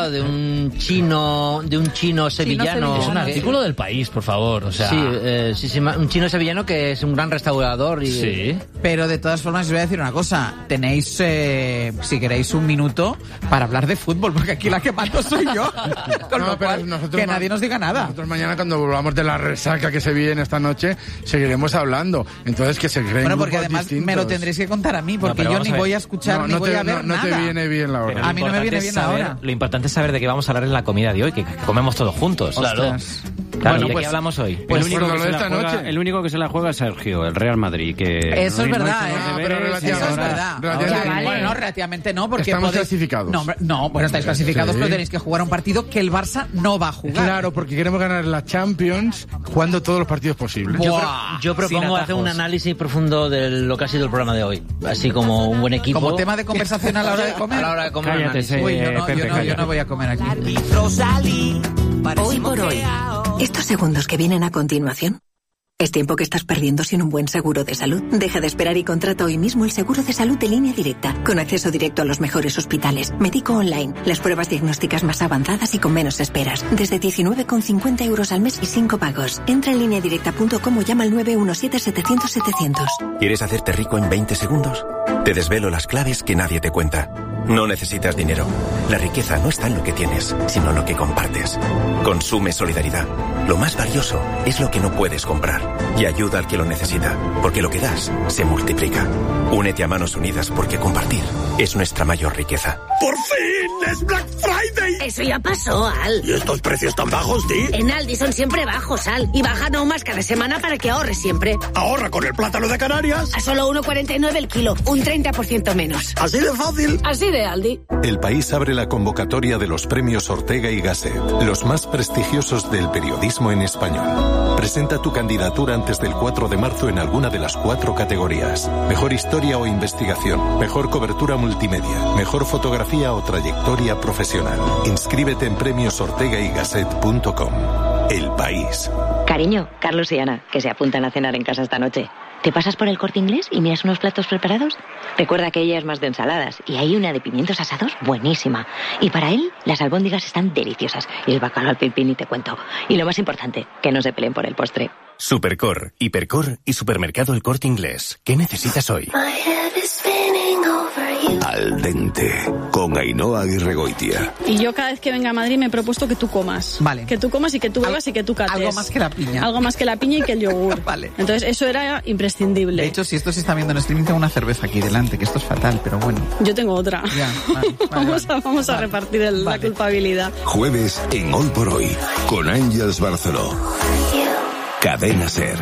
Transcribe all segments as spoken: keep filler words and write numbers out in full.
hablaba de un chino, de un chino sevillano. Es un artículo del País, por favor. O sea... Sí, eh, sí, sí, un chino sevillano que es un gran restaurador. Y... Sí. Pero de todas formas, os voy a decir una cosa. Tenéis, eh, si queréis, un minuto para hablar de fútbol, porque aquí la que mando soy yo. Con No, lo pero cual, nosotros que ma- nadie nos diga nada. Nosotros mañana, cuando volvamos de la resaca que se viene esta noche, seguiremos hablando. Entonces, que se creen Bueno, porque grupos además distintos. me lo tendréis que contar a mí, porque pero yo vamos ni a ver. voy a escuchar No, ni no voy te, a ver no, no te nada. viene bien la hora. A mí no me viene bien la saber, hora. Lo importante es saber de qué vamos a hablar en la comida de hoy, que comemos todos juntos. Claro. Ostras. Claro, Bueno, ¿de pues- qué hablamos hoy? Pues el, único por que lo se de la esta juega, noche. el único que se la juega es Sergio, el Real Madrid. Que Eso es no- no verdad, hizo ¿eh? los No, deberes, pero Eso es relativamente- verdad. relativamente- Ahora, bueno, relativamente no, porque Estamos podéis- clasificados. No, hombre, no, bueno, estáis clasificados, Sí. pero tenéis que jugar un partido que el Barça no va a jugar. Claro, porque queremos ganar la Champions jugando todos los partidos posibles. Yo, Buah, pro- yo propongo sin hacer un atajos. análisis profundo de lo que ha sido el programa de hoy. Así como un buen equipo. Como tema de conversación a la hora de comer. A la hora de comer. Cállate, análisis. sí. Uy, yo no, Pepe, yo no, yo calla. no voy a comer aquí. Hoy por hoy. Estos segundos que vienen a continuación es tiempo que estás perdiendo sin un buen seguro de salud. Deja de esperar y contrata hoy mismo el seguro de salud de Línea Directa, con acceso directo a los mejores hospitales, médico online, las pruebas diagnósticas más avanzadas y con menos esperas. Desde diecinueve con cincuenta euros al mes y cinco pagos. Entra en línea directa punto com o llama al nueve uno siete setecientos setecientos. ¿Quieres hacerte rico en veinte segundos? Te desvelo las claves que nadie te cuenta. No necesitas dinero. La riqueza no está en lo que tienes, sino en lo que compartes. Consume solidaridad. Lo más valioso es lo que no puedes comprar. Y ayuda al que lo necesita, porque lo que das se multiplica. Únete a Manos Unidas, porque compartir es nuestra mayor riqueza. ¡Por fin! ¡Es Black Friday! Eso ya pasó, Al. ¿Y estos precios tan bajos, Di? En Aldi son siempre bajos, Al. Y bajan aún más cada semana para que ahorres siempre. Ahorra con el plátano de Canarias. A solo uno cuarenta y nueve el kilo. Un treinta por ciento menos. Así de fácil. Así de Aldi. El País abre la convocatoria de los premios Ortega y Gasset, los más prestigiosos del periodismo en español. Presenta tu candidatura antes del cuatro de marzo en alguna de las cuatro categorías. Mejor historia o investigación, mejor cobertura multimedia, mejor fotografía o trayectoria profesional. Inscríbete en premios ortega y gasset punto com. El País. Cariño, Carlos y Ana, que se apuntan a cenar en casa esta noche. ¿Te pasas por el Corte Inglés y miras unos platos preparados? Recuerda que ella es más de ensaladas y hay una de pimientos asados buenísima. Y para él, las albóndigas están deliciosas y el bacalao al pipín ni te cuento. Y lo más importante, que no se peleen por el postre. Supercor, Hipercor y Supermercado El Corte Inglés. ¿Qué necesitas hoy? Al dente, con Ainhoa Aguirregoitia. Y yo cada vez que venga a Madrid me he propuesto que tú comas. Vale. Que tú comas y que tú bebas y que tú cates. Algo más que la piña. Algo más que la piña y que el yogur. Vale. Entonces eso era imprescindible. De hecho, si esto se está viendo en streaming, tengo una cerveza aquí delante, que esto es fatal, pero bueno. Yo tengo otra. Ya, vale, vale, vamos vale. a, vamos a Vale. repartir el- la Vale. culpabilidad. Jueves en Hoy por Hoy, con Ángels Barceló. Cadena Ser.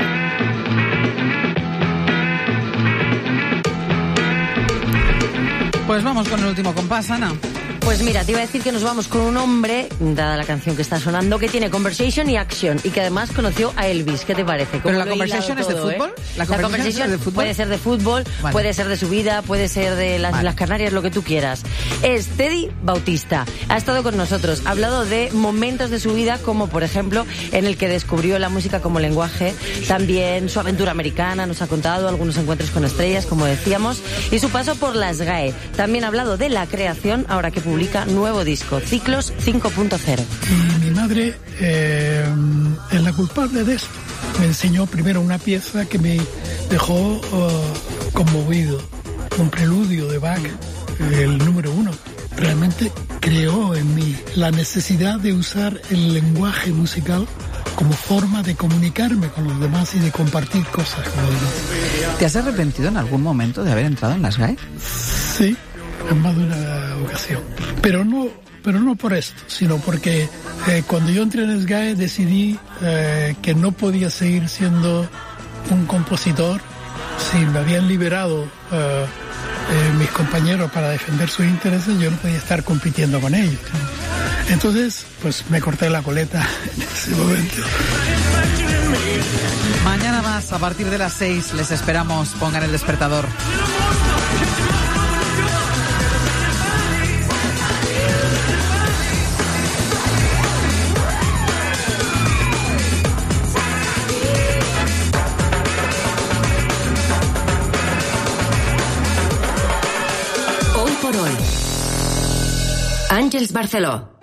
Pues vamos con el último compás, Ana. Pues mira, te iba a decir que nos vamos con un hombre, dada la canción que está sonando, que tiene conversation y action y que además conoció a Elvis. ¿Qué te parece? ¿Pero ¿Cómo la lo he conversation hilado es de todo, fútbol? eh? ¿La conversation es de fútbol? Puede ser de fútbol, Vale. puede ser de su vida, puede ser de las, Vale. las Canarias, lo que tú quieras. Es Teddy Bautista. Ha estado con nosotros, ha hablado de momentos de su vida, como por ejemplo en el que descubrió la música como lenguaje, también su aventura americana, nos ha contado algunos encuentros con estrellas, como decíamos, y su paso por las G A E. También ha hablado de la creación, ahora que publica nuevo disco. Ciclos cinco punto cero. Y mi madre eh, es la culpable de esto. Me enseñó primero una pieza que me dejó uh, conmovido, un preludio de Bach, el número uno. Realmente creó en mí la necesidad de usar el lenguaje musical como forma de comunicarme con los demás y de compartir cosas con los demás. ¿Te has arrepentido en algún momento de haber entrado en las G A E? Sí, en más de una ocasión. Pero no, pero no por esto, sino porque eh, cuando yo entré en las G A E decidí eh, que no podía seguir siendo un compositor. Si me habían liberado eh, eh, mis compañeros para defender sus intereses, yo no podía estar compitiendo con ellos. Entonces, pues me corté la coleta en ese momento. Mañana más, a partir de las seis, les esperamos. Pongan el despertador. Hoy por hoy. Àngels Barceló.